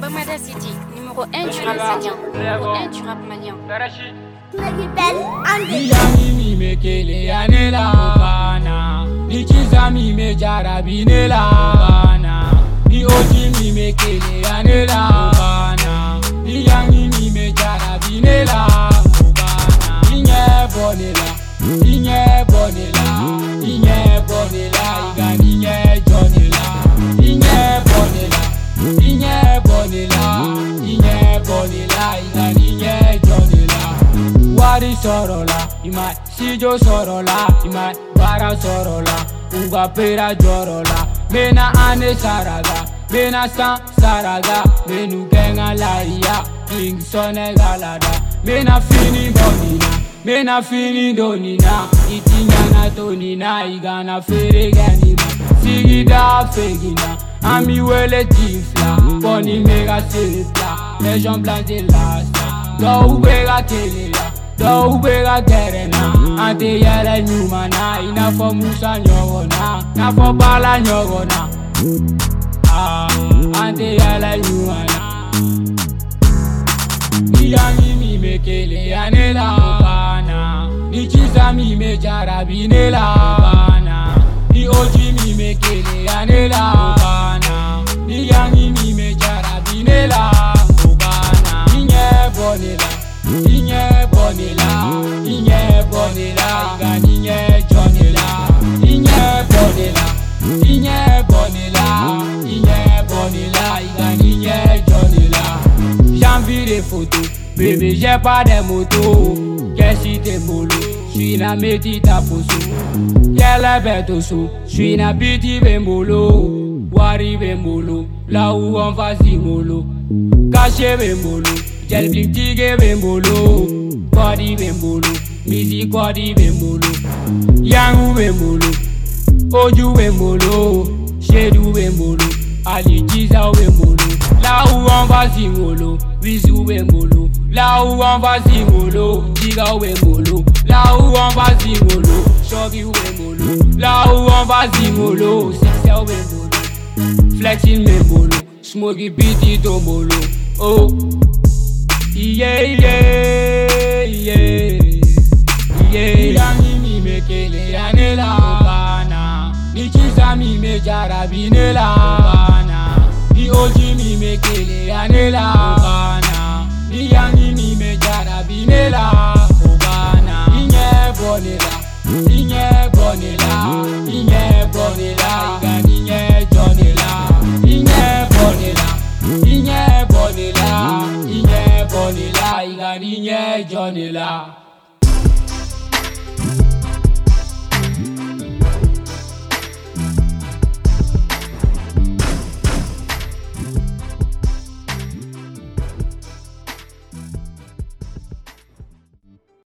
Lomada City, numéro 1 du rap malien. Numéro 1 du rap malien. Yangi me kele yanela bana, ni chizami me jarabinela bana, ni oji me kele yanela bana, ni yangi me jarabinela bana. Inye bonela, inye bonela, inye bonela, iga inye jonela, inye bonela, inye bonela, inye bonela, iga inye jonela. Wari sorola, imai sijo sorola, imai bara sorola, uga pera jorola, mena ane saraga, mena san saraga, menu genga laria, king sone galada, mena fini bonina, mena fini donina, itinyana tonina, igana fere ganima, sigida fegina, ami wele tifla, boni mega sepla, les gens blancs de l'asta, do ubega kelela. Do ubega gerena, ante yele nyumana, ina fo musa nyogona, na fo bala nyogona. Ante yele nyumana. Yangi me kele yanela bana, ni chizami me jarabinela bana, ni oji me kele yanela bana, ni yangi me jarabinela bana. Inye bonela, inye bonela, inye bonela, iga inye jonela, inye bonela, inye bonela, inye bonela, iga inye jonela. J'envie des photos, bébé j'ai pas de moto, qu'est-ce que t'es mollo, j'suis na métite à poso, y'a la bête au saut, j'suis na biti bembolo, wari bembolo, là où on va si mollo, caché bembolo. Jel bling tige bembolo, body bembolo, music body bembolo, yangu bembolo, oju bembolo, shedu bembolo, ali jiza bembolo. Là où on va zingolo, visu bembolo. Là où on va zingolo, diga bembolo. Là où on va zingolo, shogi bembolo. Là où on va zingolo, sexel bembolo, flexing bembolo, smoky biti domolo. Oh. Yeah, yeah, yeah, yeah. Yangi me kele yanela bana, ni chizami me jarabinela bana, ni oji me kele yanela bana, ni yangi me jarabinela bana. Inye bonela, inye bonela, inye bonela, iga inye jonela, inye bonela, inye bonela, inye bonela, iga inye jonela.